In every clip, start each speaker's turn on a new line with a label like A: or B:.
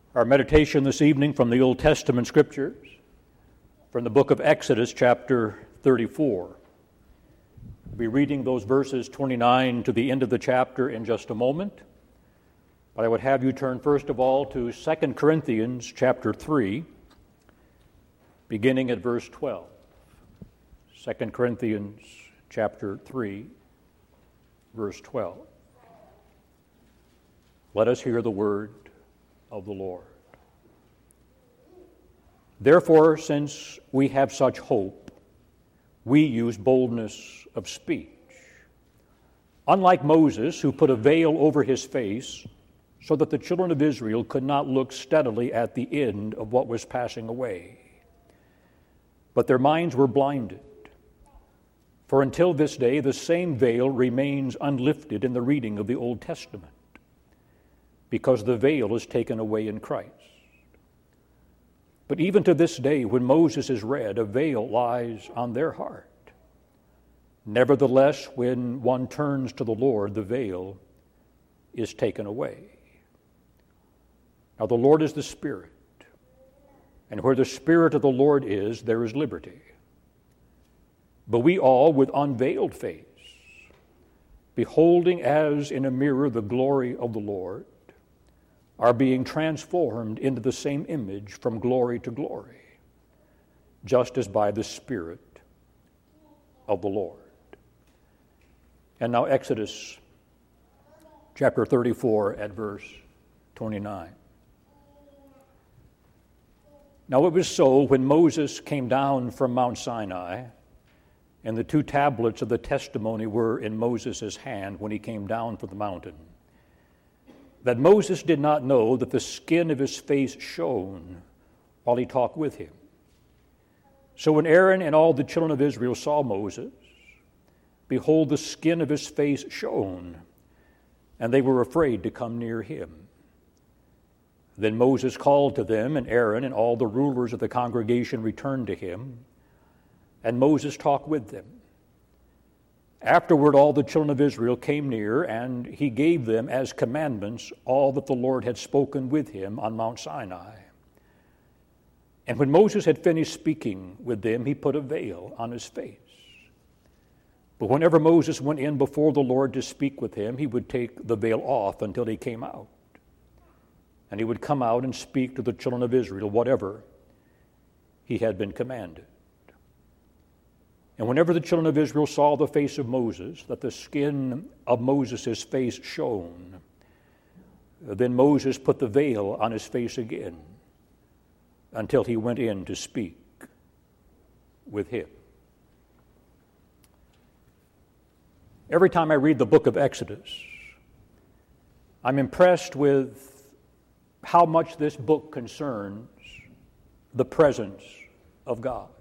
A: Our meditation this evening from the Old Testament Scriptures, from the book of Exodus, chapter 34. We'll be reading those verses 29 to the end of the chapter in just a moment. But I would have you turn first of all to 2 Corinthians chapter 3, beginning at verse 12. 2 Corinthians chapter 3, verse 12. Let us hear the word of the Lord. Therefore, since we have such hope, we use boldness of speech. Unlike Moses, who put a veil over his face so that the children of Israel could not look steadily at the end of what was passing away. But their minds were blinded. For until this day, the same veil remains unlifted in the reading of the Old Testament, because the veil is taken away in Christ. But even to this day, when Moses is read, a veil lies on their heart. Nevertheless, when one turns to the Lord, the veil is taken away. Now the Lord is the Spirit, and where the Spirit of the Lord is, there is liberty. But we all, with unveiled face, beholding as in a mirror the glory of the Lord, are being transformed into the same image from glory to glory, just as by the Spirit of the Lord. And now Exodus chapter 34 at verse 29. Now it was so when Moses came down from Mount Sinai, and the two tablets of the testimony were in Moses' hand when he came down from the mountain, that Moses did not know that the skin of his face shone while he talked with him. So when Aaron and all the children of Israel saw Moses, behold, the skin of his face shone, and they were afraid to come near him. Then Moses called to them, and Aaron and all the rulers of the congregation returned to him, and Moses talked with them. Afterward, all the children of Israel came near, and he gave them as commandments all that the Lord had spoken with him on Mount Sinai. And when Moses had finished speaking with them, he put a veil on his face. But whenever Moses went in before the Lord to speak with him, he would take the veil off until he came out. And he would come out and speak to the children of Israel whatever he had been commanded. And whenever the children of Israel saw the face of Moses, that the skin of Moses' face shone, then Moses put the veil on his face again until he went in to speak with him. Every time I read the book of Exodus, I'm impressed with how much this book concerns the presence of God.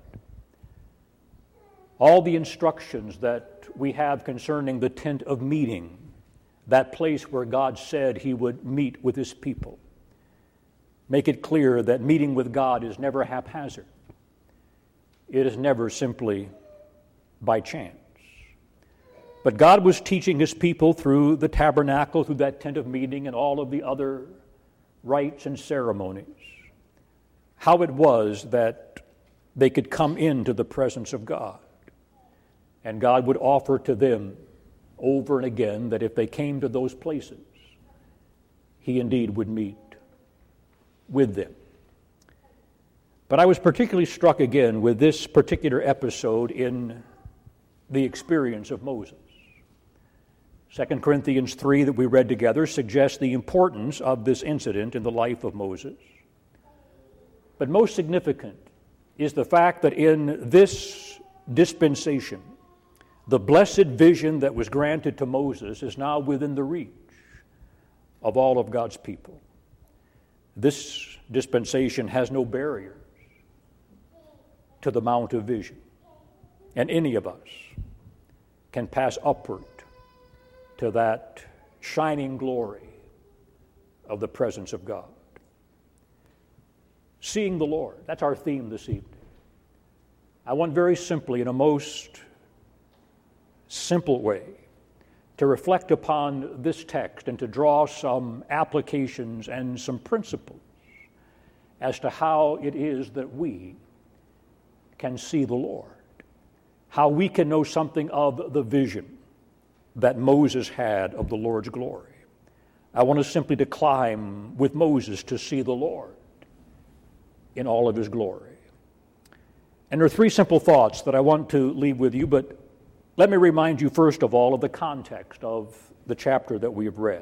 A: All the instructions that we have concerning the tent of meeting, that place where God said he would meet with his people, make it clear that meeting with God is never haphazard. It is never simply by chance. But God was teaching his people through the tabernacle, through that tent of meeting and all of the other rites and ceremonies, how it was that they could come into the presence of God. And God would offer to them over and again that if they came to those places, he indeed would meet with them. But I was particularly struck again with this particular episode in the experience of Moses. 2 Corinthians 3 that we read together suggests the importance of this incident in the life of Moses. But most significant is the fact that in this dispensation, the blessed vision that was granted to Moses is now within the reach of all of God's people. This dispensation has no barriers to the mount of vision, and any of us can pass upward to that shining glory of the presence of God. Seeing the Lord, that's our theme this evening. I want very simply, in a most simple way, to reflect upon this text and to draw some applications and some principles as to how it is that we can see the Lord, how we can know something of the vision that Moses had of the Lord's glory. I want us simply to climb with Moses to see the Lord in all of his glory. And there are three simple thoughts that I want to leave with you, but let me remind you first of all of the context of the chapter that we have read.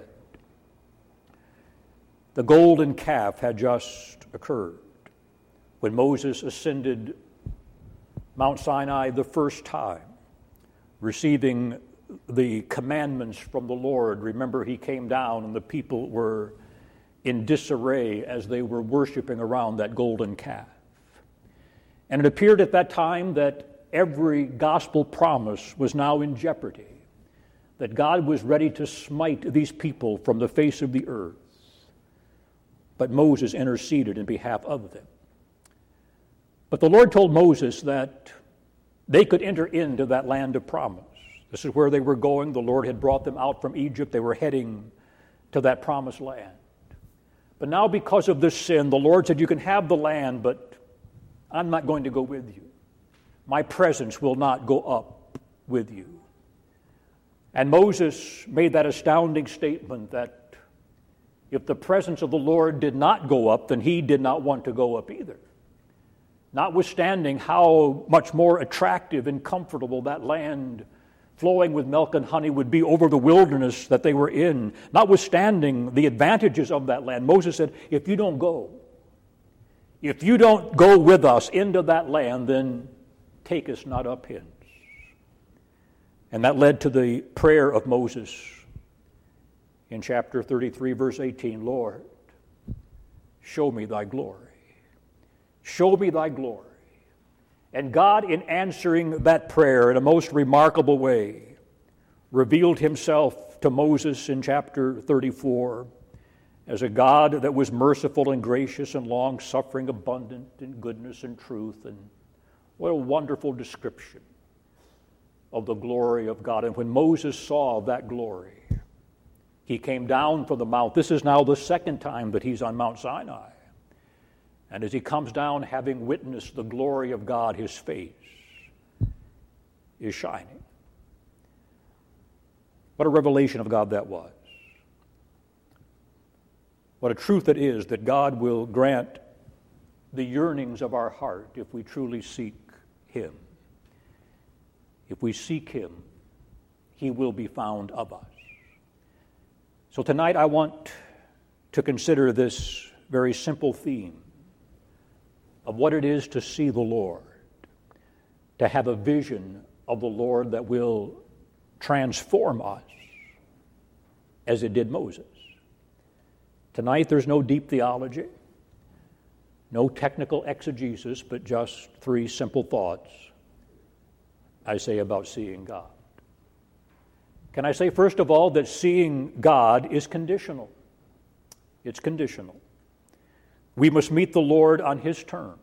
A: The golden calf had just occurred when Moses ascended Mount Sinai the first time, receiving the commandments from the Lord. Remember, he came down and the people were in disarray as they were worshiping around that golden calf. And it appeared at that time that every gospel promise was now in jeopardy, that God was ready to smite these people from the face of the earth. But Moses interceded in behalf of them. But the Lord told Moses that they could enter into that land of promise. This is where they were going. The Lord had brought them out from Egypt. They were heading to that promised land. But now because of this sin, the Lord said, you can have the land, but I'm not going to go with you. My presence will not go up with you. And Moses made that astounding statement that if the presence of the Lord did not go up, then he did not want to go up either. Notwithstanding how much more attractive and comfortable that land flowing with milk and honey would be over the wilderness that they were in, notwithstanding the advantages of that land, Moses said, if you don't go with us into that land, then take us not up hence. And that led to the prayer of Moses in chapter 33, verse 18, Lord, show me thy glory. Show me thy glory. And God, in answering that prayer in a most remarkable way, revealed himself to Moses in chapter 34 as a God that was merciful and gracious and long-suffering, abundant in goodness and truth. And what a wonderful description of the glory of God. And when Moses saw that glory, he came down from the mount. This is now the second time that he's on Mount Sinai. And as he comes down, having witnessed the glory of God, his face is shining. What a revelation of God that was. What a truth it is that God will grant the yearnings of our heart if we truly seek him. If we seek him, he will be found of us. So tonight I want to consider this very simple theme of what it is to see the Lord, to have a vision of the Lord that will transform us as it did Moses. Tonight there's no deep theology, no technical exegesis, but just three simple thoughts I say about seeing God. Can I say, first of all, that seeing God is conditional? It's conditional. We must meet the Lord on his terms.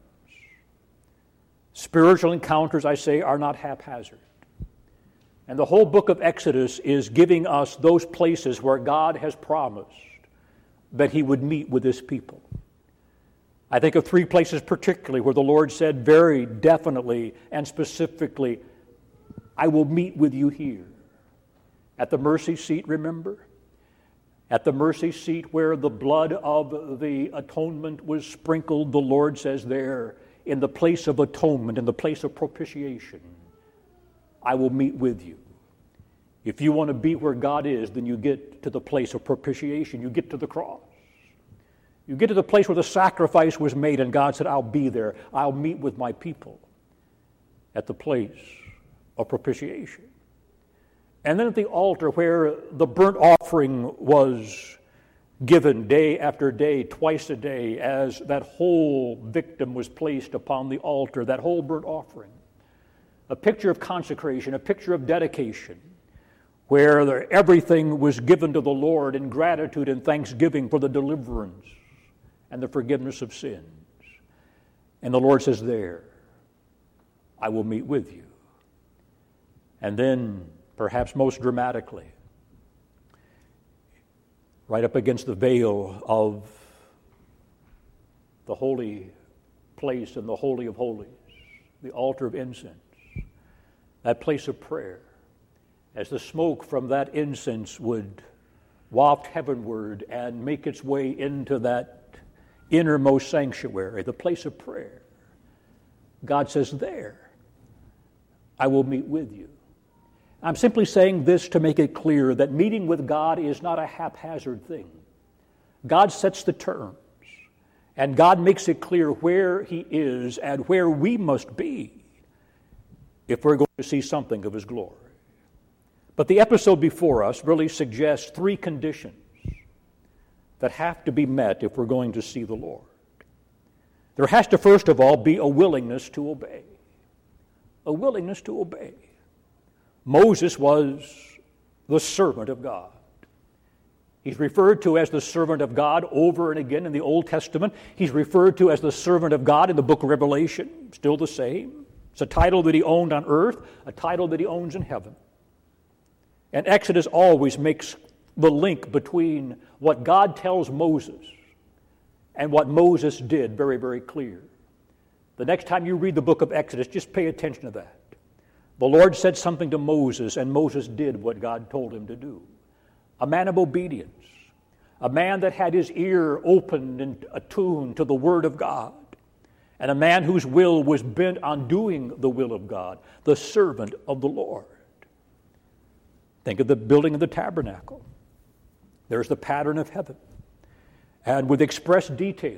A: Spiritual encounters, I say, are not haphazard. And the whole book of Exodus is giving us those places where God has promised that he would meet with his people. I think of three places particularly where the Lord said very definitely and specifically, I will meet with you here. At the mercy seat, remember? At the mercy seat where the blood of the atonement was sprinkled, the Lord says there, in the place of atonement, in the place of propitiation, I will meet with you. If you want to be where God is, then you get to the place of propitiation. You get to the cross. You get to the place where the sacrifice was made, and God said, I'll be there. I'll meet with my people at the place of propitiation. And then at the altar where the burnt offering was given day after day, twice a day, as that whole victim was placed upon the altar, that whole burnt offering. A picture of consecration, a picture of dedication, where everything was given to the Lord in gratitude and thanksgiving for the deliverance and the forgiveness of sins. And the Lord says there, I will meet with you. And then, perhaps most dramatically, right up against the veil of the holy place and the Holy of Holies, the altar of incense, that place of prayer, as the smoke from that incense would waft heavenward and make its way into that innermost sanctuary, the place of prayer, God says, there, I will meet with you. I'm simply saying this to make it clear that meeting with God is not a haphazard thing. God sets the terms, and God makes it clear where He is and where we must be if we're going to see something of His glory. But the episode before us really suggests three conditions that have to be met if we're going to see the Lord. There has to, first of all, be a willingness to obey. A willingness to obey. Moses was the servant of God. He's referred to as the servant of God over and again in the Old Testament. He's referred to as the servant of God in the book of Revelation, still the same. It's a title that he owned on earth, a title that he owns in heaven. And Exodus always makes the link between what God tells Moses and what Moses did very, very clear. The next time you read the book of Exodus, just pay attention to that. The Lord said something to Moses, and Moses did what God told him to do. A man of obedience, a man that had his ear opened and attuned to the Word of God, and a man whose will was bent on doing the will of God, the servant of the Lord. Think of the building of the tabernacle. There's the pattern of heaven. And with express detail,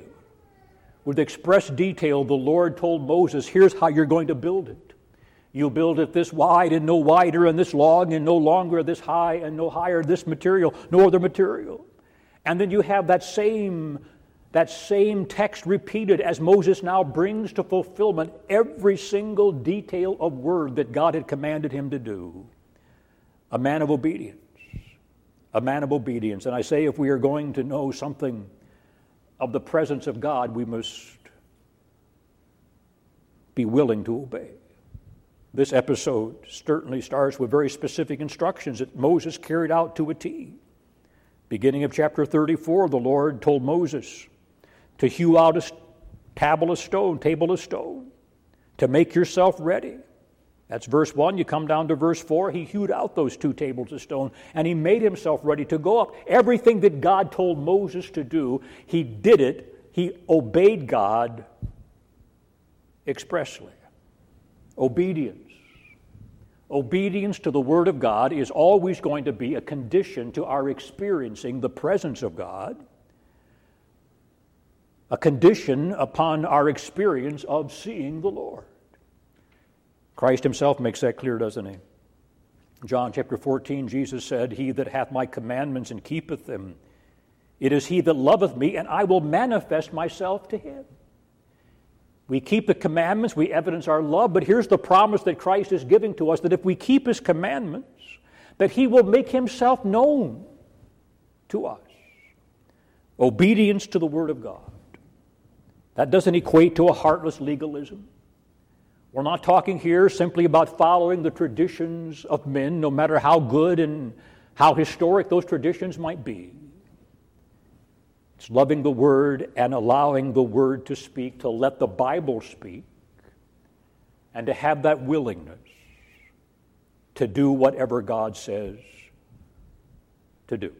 A: the Lord told Moses, here's how you're going to build it. You'll build it this wide and no wider, and this long and no longer, this high and no higher, this material, no other material. And then you have that same text repeated as Moses now brings to fulfillment every single detail of word that God had commanded him to do. A man of obedience. A man of obedience. And I say, if we are going to know something of the presence of God, we must be willing to obey. This episode certainly starts with very specific instructions that Moses carried out to a T. Beginning of chapter 34, the Lord told Moses to hew out a table of stone, to make yourself ready. That's verse 1. You come down to verse 4. He hewed out those 2 tables of stone, and he made himself ready to go up. Everything that God told Moses to do, he did it. He obeyed God expressly. Obedience. Obedience to the Word of God is always going to be a condition to our experiencing the presence of God, a condition upon our experience of seeing the Lord. Christ himself makes that clear, doesn't he? John chapter 14, Jesus said, he that hath my commandments and keepeth them, it is he that loveth me, and I will manifest myself to him. We keep the commandments, we evidence our love, but here's the promise that Christ is giving to us, that if we keep his commandments, that he will make himself known to us. Obedience to the Word of God. That doesn't equate to a heartless legalism. We're not talking here simply about following the traditions of men, no matter how good and how historic those traditions might be. It's loving the Word and allowing the Word to speak, to let the Bible speak, and to have that willingness to do whatever God says to do.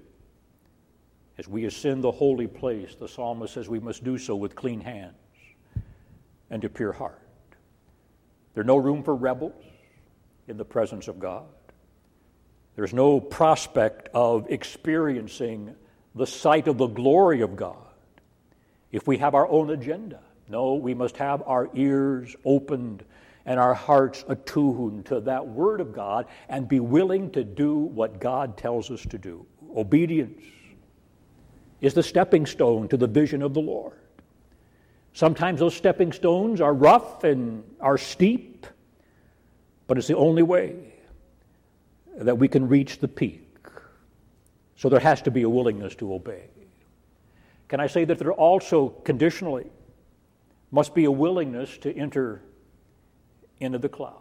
A: As we ascend the holy place, the psalmist says we must do so with clean hands and a pure heart. There's no room for rebels in the presence of God. There's no prospect of experiencing the sight of the glory of God if we have our own agenda. No, we must have our ears opened and our hearts attuned to that Word of God and be willing to do what God tells us to do. Obedience is the stepping stone to the vision of the Lord. Sometimes those stepping stones are rough and are steep, but it's the only way that we can reach the peak. So there has to be a willingness to obey. Can I say that there also conditionally must be a willingness to enter into the cloud?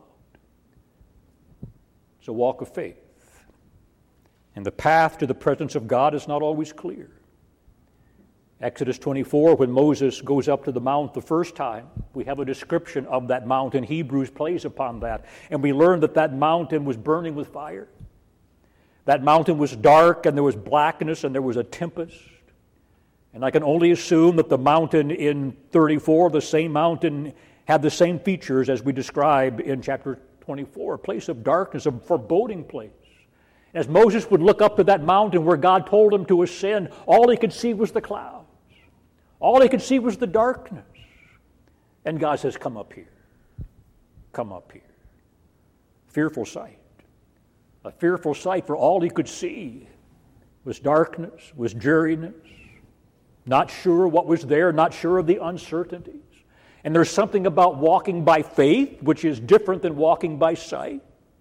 A: It's a walk of faith. And the path to the presence of God is not always clear. Exodus 24, when Moses goes up to the mount the first time, we have a description of that mountain. Hebrews plays upon that. And we learn that that mountain was burning with fire. That mountain was dark, and there was blackness, and there was a tempest. And I can only assume that the mountain in 34, the same mountain, had the same features as we describe in chapter 24, a place of darkness, a foreboding place. As Moses would look up to that mountain where God told him to ascend, all he could see was the clouds. All he could see was the darkness. And God says, come up here. Come up here. Fearful sight. A fearful sight, for all he could see was darkness, was dreariness, not sure what was there, not sure of the uncertainties. And there's something about walking by faith, which is different than walking by sight,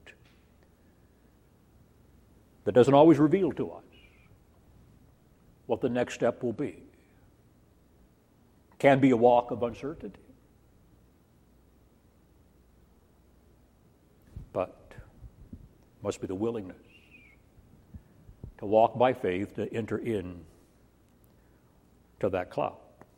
A: that doesn't always reveal to us what the next step will be. Can be a walk of uncertainty. But must be the willingness to walk by faith, to enter in to that cloud.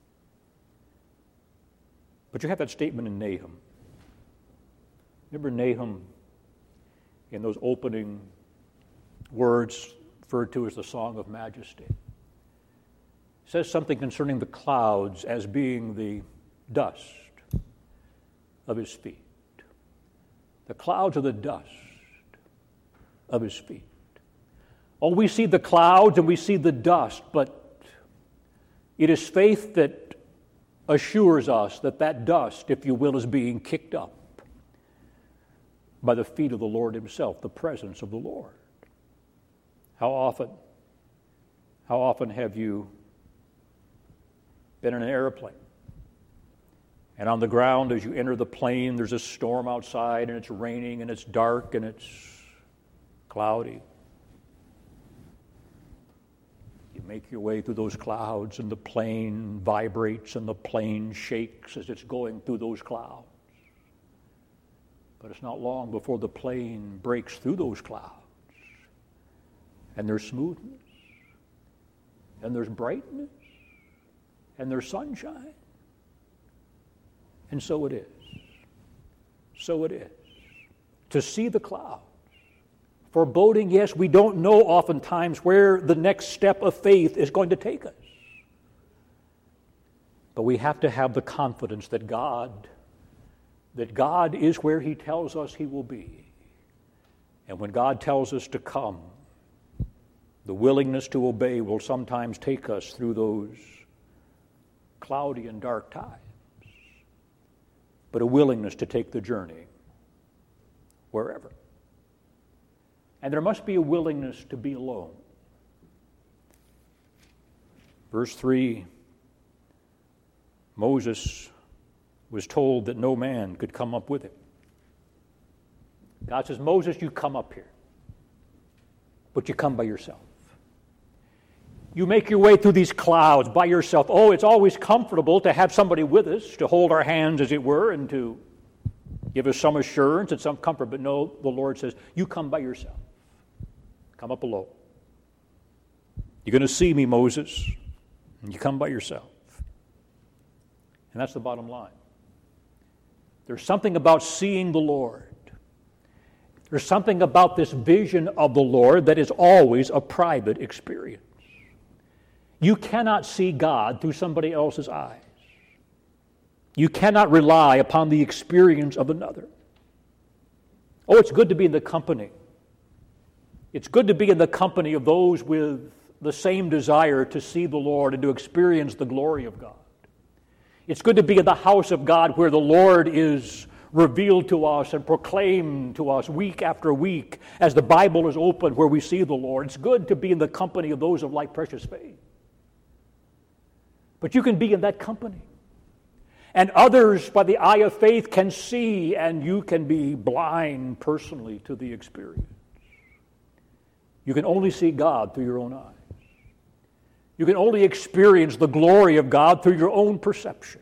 A: But you have that statement in Nahum. Remember Nahum in those opening words referred to as the Song of Majesty? It says something concerning the clouds as being the dust of his feet. The clouds are the dust of his feet. Oh, we see the clouds and we see the dust, but it is faith that assures us that that dust, if you will, is being kicked up by the feet of the Lord himself, the presence of the Lord. How often have you been in an airplane, and on the ground as you enter the plane there's a storm outside and it's raining and it's dark and it's cloudy? You make your way through those clouds and the plane vibrates and the plane shakes as it's going through those clouds. But it's not long before the plane breaks through those clouds and there's smoothness and there's brightness and there's sunshine. And so it is. So it is. To see the clouds. Foreboding, yes, we don't know oftentimes where the next step of faith is going to take us. But we have to have the confidence that God is where he tells us he will be. And when God tells us to come, the willingness to obey will sometimes take us through those cloudy and dark times, but a willingness to take the journey wherever. And there must be a willingness to be alone. Verse 3, Moses was told that no man could come up with him. God says, Moses, you come up here, but you come by yourself. You make your way through these clouds by yourself. Oh, it's always comfortable to have somebody with us, to hold our hands, as it were, and to give us some assurance and some comfort. But no, the Lord says, you come by yourself. Come up alone. You're going to see me, Moses, and you come by yourself. And that's the bottom line. There's something about seeing the Lord. There's something about this vision of the Lord that is always a private experience. You cannot see God through somebody else's eyes. You cannot rely upon the experience of another. Oh, it's good to be in the company. It's good to be in the company of those with the same desire to see the Lord and to experience the glory of God. It's good to be in the house of God where the Lord is revealed to us and proclaimed to us week after week as the Bible is opened where we see the Lord. It's good to be in the company of those of like precious faith. But you can be in that company. And others, by the eye of faith, can see, and you can be blind personally to the experience. You can only see God through your own eyes. You can only experience the glory of God through your own perception.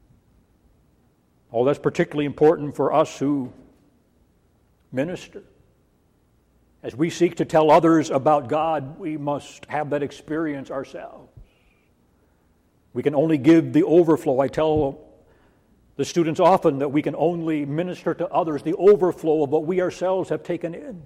A: Oh, that's particularly important for us who minister. As we seek to tell others about God, we must have that experience ourselves. We can only give the overflow. I tell the students often that we can only minister to others the overflow of what we ourselves have taken in.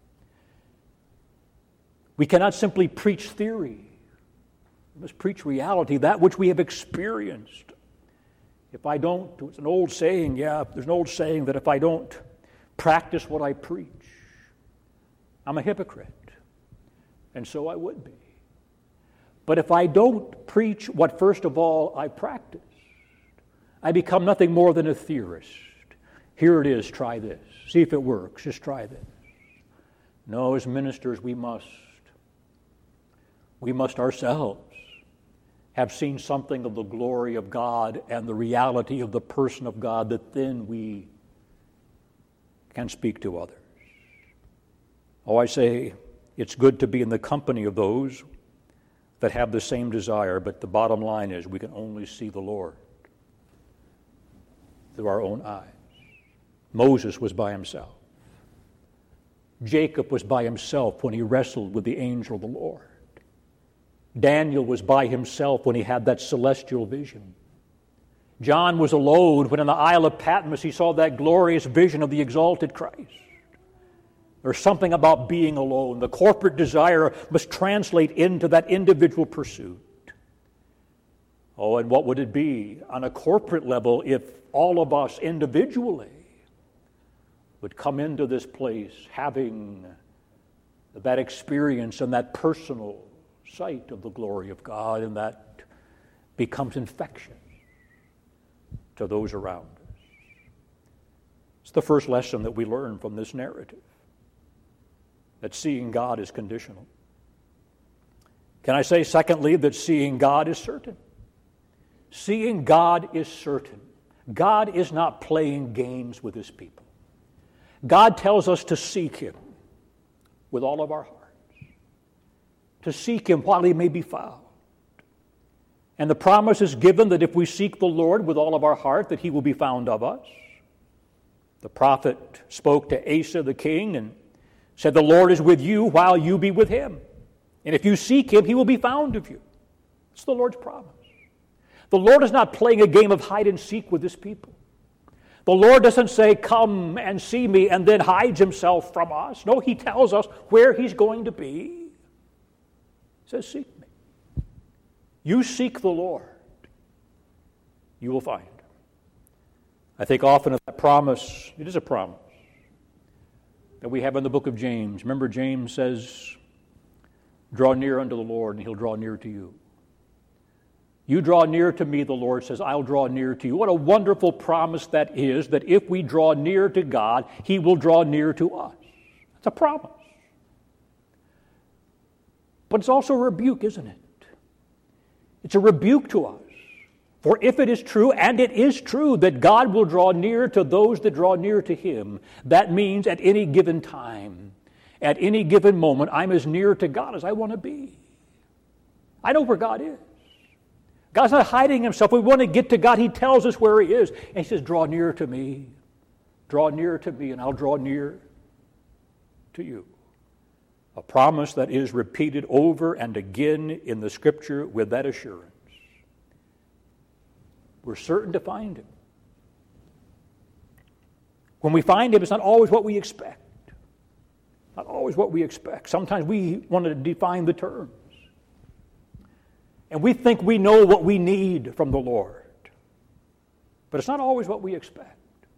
A: We cannot simply preach theory. We must preach reality, that which we have experienced. If I don't, it's an old saying, there's an old saying that if I don't practice what I preach, I'm a hypocrite. And so I would be. But if I don't preach what first of all I practice, I become nothing more than a theorist. Here it is, try this. See if it works, just try this. No, as ministers we must ourselves have seen something of the glory of God and the reality of the person of God, that then we can speak to others. Oh, I say it's good to be in the company of those that have the same desire, but the bottom line is we can only see the Lord through our own eyes. Moses was by himself. Jacob was by himself when he wrestled with the angel of the Lord. Daniel was by himself when he had that celestial vision. John was alone when on the Isle of Patmos he saw that glorious vision of the exalted Christ. There's something about being alone. The corporate desire must translate into that individual pursuit. Oh, and what would it be on a corporate level if all of us individually would come into this place having that experience and that personal sight of the glory of God, and that becomes infectious to those around us. It's the first lesson that we learn from this narrative, that seeing God is conditional. Can I say, secondly, that seeing God is certain? Seeing God is certain. God is not playing games with his people. God tells us to seek him with all of our hearts, to seek him while he may be found. And the promise is given that if we seek the Lord with all of our heart, that he will be found of us. The prophet spoke to Asa the king and said, the Lord is with you while you be with him. And if you seek him, he will be found of you. It's the Lord's promise. The Lord is not playing a game of hide and seek with his people. The Lord doesn't say, come and see me, and then hides himself from us. No, he tells us where he's going to be. He says, seek me. You seek the Lord, you will find him. I think often of that promise, it is a promise that we have in the book of James. Remember, James says, draw near unto the Lord, and he'll draw near to you. You draw near to me, the Lord says, I'll draw near to you. What a wonderful promise that is, that if we draw near to God, he will draw near to us. That's a promise. But it's also a rebuke, isn't it? It's a rebuke to us. For if it is true, and it is true, that God will draw near to those that draw near to him, that means at any given time, at any given moment, I'm as near to God as I want to be. I know where God is. God's not hiding himself. We want to get to God. He tells us where he is. And he says, draw near to me. Draw near to me, and I'll draw near to you. A promise that is repeated over and again in the Scripture with that assurance. We're certain to find him. When we find him, it's not always what we expect. Not always what we expect. Sometimes we want to define the terms. And we think we know what we need from the Lord. But it's not always what we expect.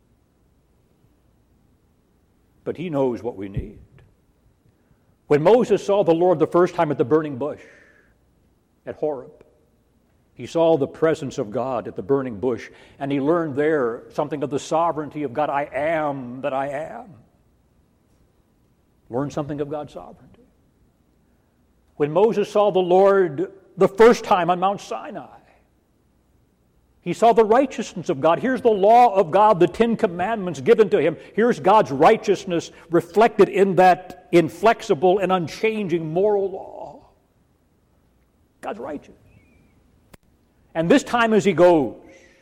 A: But he knows what we need. When Moses saw the Lord the first time at the burning bush at Horeb, he saw the presence of God at the burning bush, and he learned there something of the sovereignty of God. I am that I am. Learned something of God's sovereignty. When Moses saw the Lord the first time on Mount Sinai, he saw the righteousness of God. Here's the law of God, the 10 Commandments given to him. Here's God's righteousness reflected in that inflexible and unchanging moral law. God's righteous. And this time as he goes,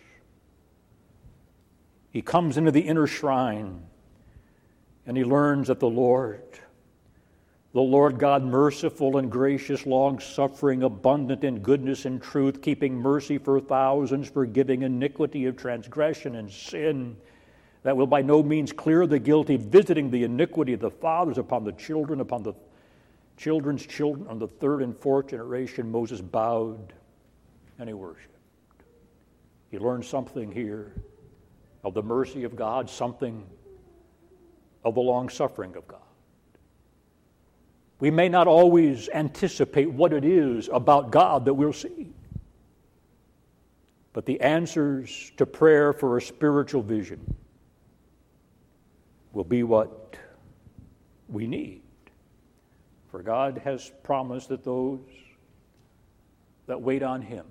A: he comes into the inner shrine and he learns that the Lord The Lord God, merciful and gracious, long-suffering, abundant in goodness and truth, keeping mercy for thousands, forgiving iniquity of transgression and sin, that will by no means clear the guilty, visiting the iniquity of the fathers upon the children, upon the children's children, on the third and fourth generation. Moses bowed and he worshiped. He learned something here of the mercy of God, something of the long-suffering of God. We may not always anticipate what it is about God that we'll see, but the answers to prayer for a spiritual vision will be what we need. For God has promised that those that wait on Him,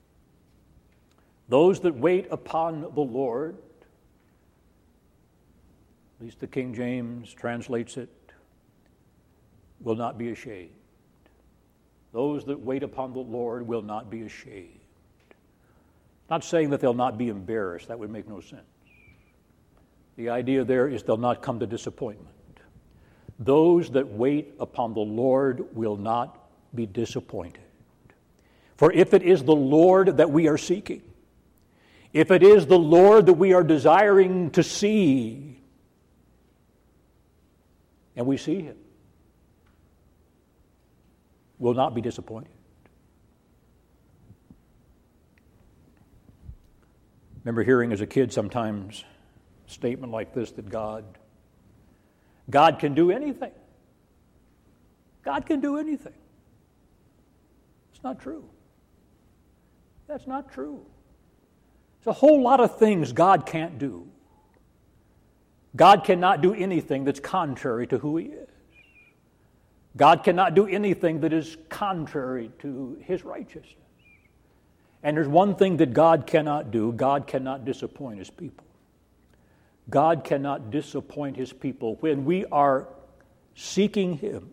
A: those that wait upon the Lord, at least the King James translates it, will not be ashamed. Those that wait upon the Lord will not be ashamed. Not saying that they'll not be embarrassed. That would make no sense. The idea there is they'll not come to disappointment. Those that wait upon the Lord will not be disappointed. For if it is the Lord that we are seeking, if it is the Lord that we are desiring to see, and we see Him, we'll not be disappointed. Remember hearing as a kid sometimes a statement like this, that God can do anything. God can do anything. It's not true. That's not true. There's a whole lot of things God can't do. God cannot do anything that's contrary to who He is. God cannot do anything that is contrary to His righteousness. And there's one thing that God cannot do. God cannot disappoint His people. God cannot disappoint His people when we are seeking Him.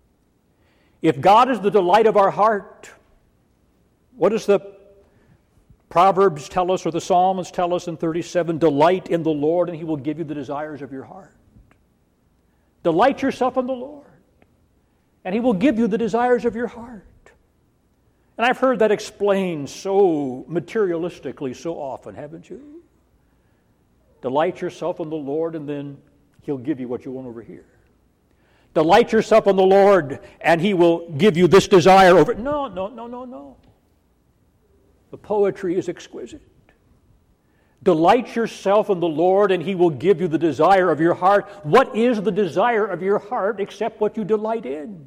A: If God is the delight of our heart, what does the Proverbs tell us, or the Psalms tell us in 37? Delight in the Lord, and He will give you the desires of your heart. Delight yourself in the Lord, and He will give you the desires of your heart. And I've heard that explained so materialistically so often, haven't you? Delight yourself in the Lord, and then He'll give you what you want over here. Delight yourself in the Lord, and He will give you this desire over... No. The poetry is exquisite. Delight yourself in the Lord, and He will give you the desire of your heart. What is the desire of your heart except what you delight in?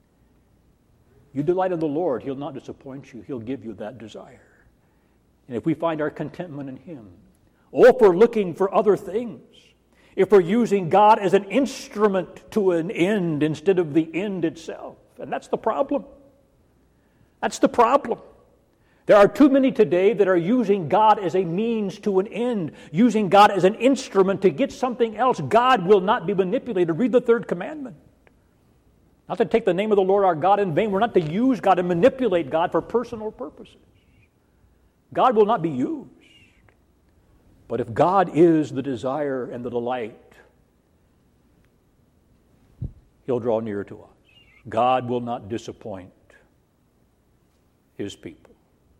A: You delight in the Lord, He'll not disappoint you. He'll give you that desire. And if we find our contentment in Him, or if we're looking for other things, if we're using God as an instrument to an end instead of the end itself, and that's the problem. That's the problem. There are too many today that are using God as a means to an end, using God as an instrument to get something else. God will not be manipulated. Read the third commandment. Not to take the name of the Lord our God in vain. We're not to use God and manipulate God for personal purposes. God will not be used. But if God is the desire and the delight, He'll draw near to us. God will not disappoint His people.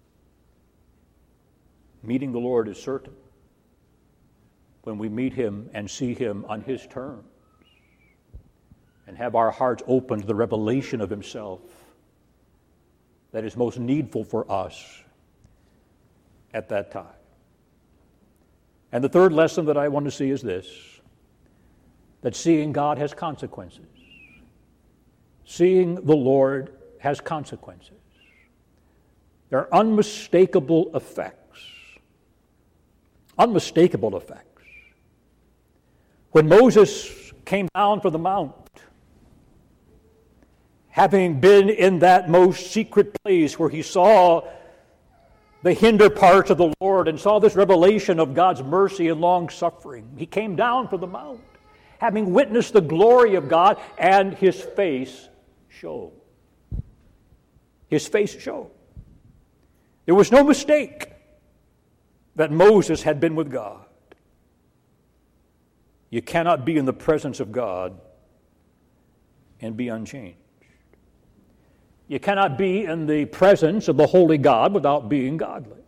A: Meeting the Lord is certain when we meet Him and see Him on His terms and have our hearts open to the revelation of Himself that is most needful for us at that time. And the third lesson that I want to see is this, that seeing God has consequences. Seeing the Lord has consequences. There are unmistakable effects. Unmistakable effects. When Moses came down from the mount, having been in that most secret place where he saw the hinder parts of the Lord and saw this revelation of God's mercy and long-suffering, he came down from the mount, having witnessed the glory of God, and his face showed. His face showed. There was no mistake that Moses had been with God. You cannot be in the presence of God and be unchanged. You cannot be in the presence of the holy God without being godly.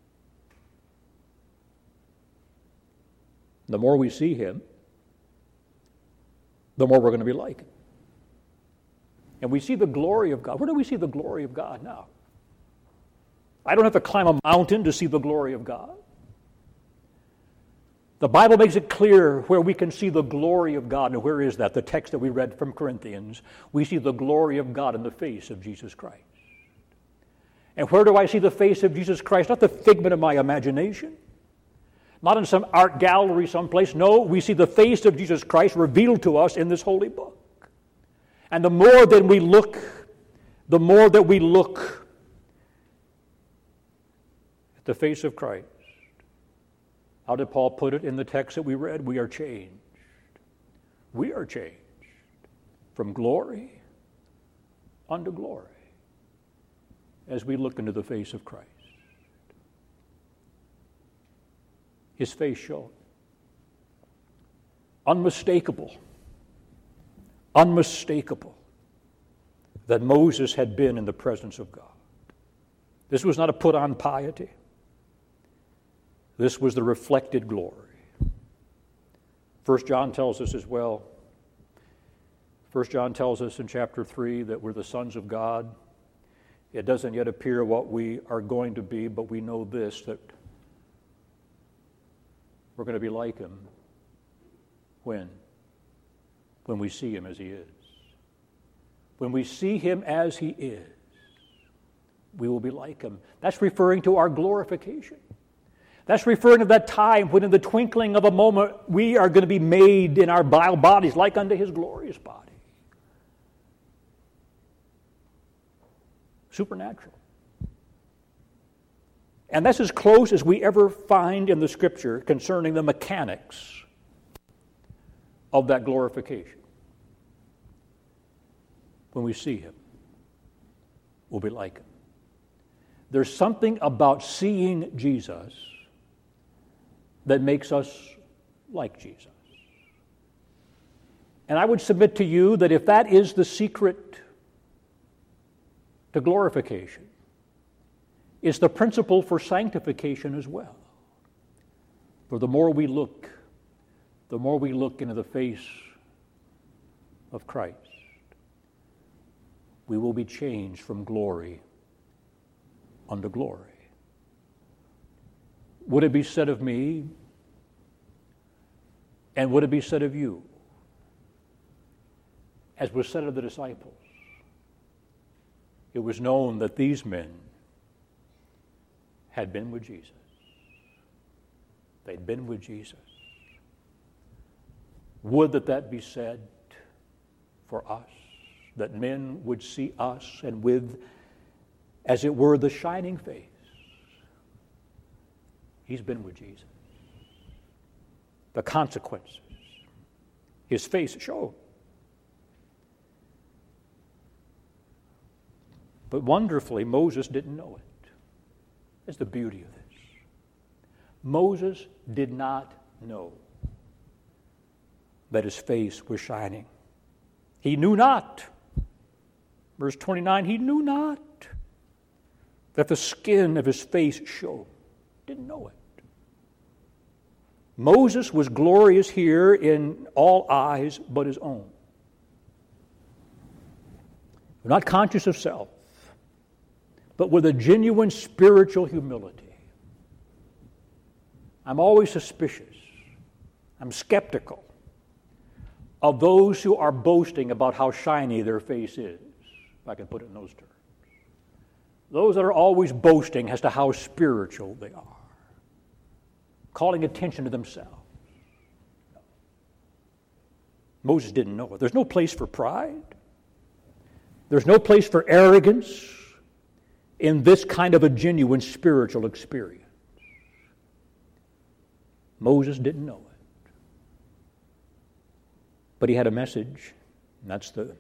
A: The more we see him, the more we're going to be like him. And we see the glory of God. Where do we see the glory of God now? I don't have to climb a mountain to see the glory of God. The Bible makes it clear where we can see the glory of God. And where is that? The text that we read from Corinthians. We see the glory of God in the face of Jesus Christ. And where do I see the face of Jesus Christ? Not the figment of my imagination. Not in some art gallery someplace. No, we see the face of Jesus Christ revealed to us in this holy book. And the more that we look at the face of Christ, how did Paul put it in the text that we read? We are changed. We are changed from glory unto glory as we look into the face of Christ. His face shone. Unmistakable that Moses had been in the presence of God. This was not a put-on piety. This was the reflected glory. 1 John tells us as well. 1 John tells us in chapter 3 that we're the sons of God. It doesn't yet appear what we are going to be, but we know this, that we're going to be like him. When? When we see him as he is. When we see him as he is, we will be like him. That's referring to our glorification. That's referring to that time when in the twinkling of a moment we are going to be made in our vile bodies like unto his glorious body. Supernatural. And that's as close as we ever find in the Scripture concerning the mechanics of that glorification. When we see him, we'll be like him. There's something about seeing Jesus that makes us like Jesus. And I would submit to you that if that is the secret to glorification, it's the principle for sanctification as well. For the more we look into the face of Christ, we will be changed from glory unto glory. Would it be said of me, and would it be said of you, as was said of the disciples? It was known that these men had been with Jesus. They'd been with Jesus. Would that be said for us, that men would see us and with, as it were, the shining face. He's been with Jesus. The consequences. His face showed. But wonderfully, Moses didn't know it. That's the beauty of this. Moses did not know that his face was shining. He knew not. Verse 29, he knew not that the skin of his face showed. Didn't know it. Moses was glorious here in all eyes but his own. Not conscious of self, but with a genuine spiritual humility. I'm always suspicious. I'm skeptical of those who are boasting about how shiny their face is, if I can put it in those terms. Those that are always boasting as to how spiritual they are, calling attention to themselves. No. Moses didn't know it. There's no place for pride. There's no place for arrogance in this kind of a genuine spiritual experience. Moses didn't know it. But he had a message, and that's the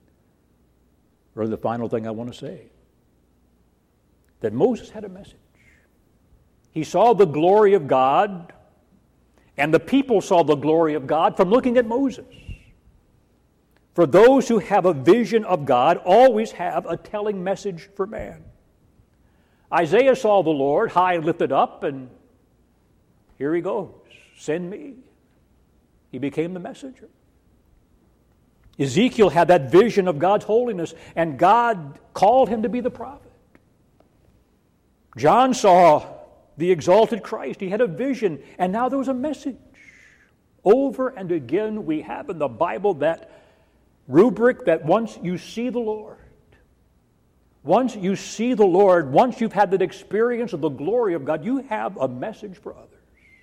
A: final thing I want to say. That Moses had a message. He saw the glory of God, and the people saw the glory of God from looking at Moses. For those who have a vision of God always have a telling message for man. Isaiah saw the Lord high and lifted up, and here he goes, send me. He became the messenger. Ezekiel had that vision of God's holiness, and God called him to be the prophet. John saw the exalted Christ. He had a vision, and now there was a message. Over and again we have in the Bible that rubric that once you see the Lord, once you've had that experience of the glory of God, you have a message for others.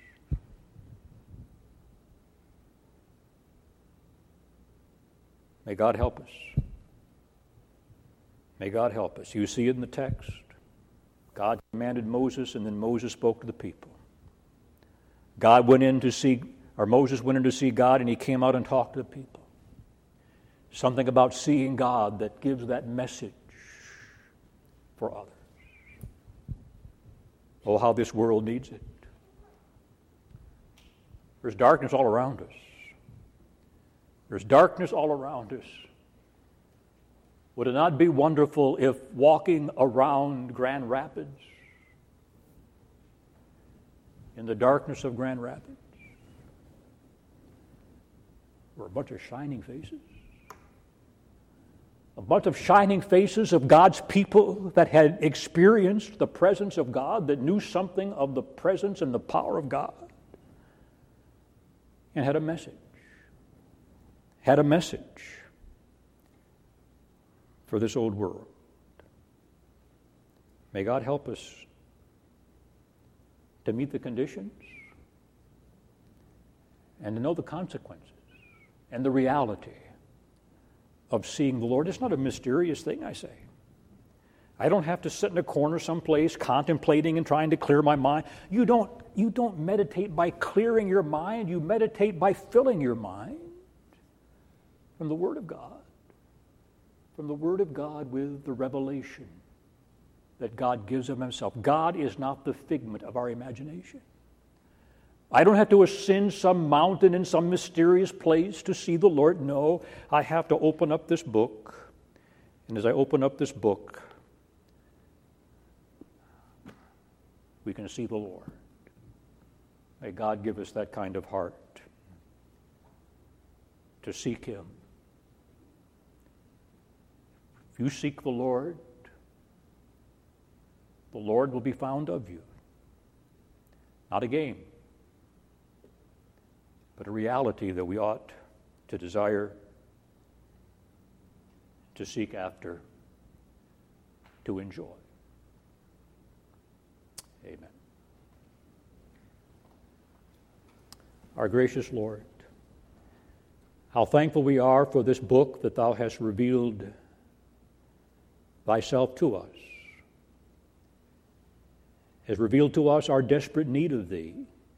A: May God help us. May God help us. You see it in the text. God commanded Moses, and then Moses spoke to the people. Moses went in to see God, and he came out and talked to the people. Something about seeing God that gives that message for others. Oh, how this world needs it. There's darkness all around us. There's darkness all around us. Would it not be wonderful if walking around Grand Rapids, in the darkness of Grand Rapids, were a bunch of shining faces? A bunch of shining faces of God's people that had experienced the presence of God, that knew something of the presence and the power of God, and had a message. Had a message for this old world. May God help us to meet the conditions and to know the consequences and the reality of seeing the Lord. It's not a mysterious thing, I say. I don't have to sit in a corner someplace contemplating and trying to clear my mind. You don't meditate by clearing your mind. You meditate by filling your mind from the Word of God. From the Word of God with the revelation that God gives of Himself. God is not the figment of our imagination. I don't have to ascend some mountain in some mysterious place to see the Lord. No, I have to open up this book. And as I open up this book, we can see the Lord. May God give us that kind of heart to seek Him. If you seek the Lord will be found of you. Not a game, but a reality that we ought to desire, to seek after, to enjoy. Amen. Our gracious Lord, how thankful we are for this book that Thou hast revealed Thyself to us, has revealed to us our desperate need of Thee,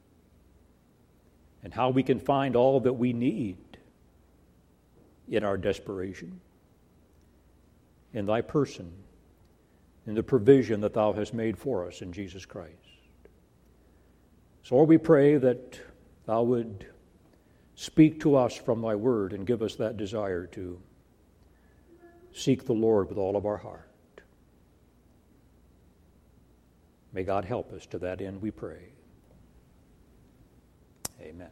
A: and how we can find all that we need in our desperation, in Thy person, in the provision that Thou hast made for us in Jesus Christ. So Lord, we pray that Thou would speak to us from Thy Word and give us that desire to seek the Lord with all of our heart. May God help us to that end, we pray. Amen.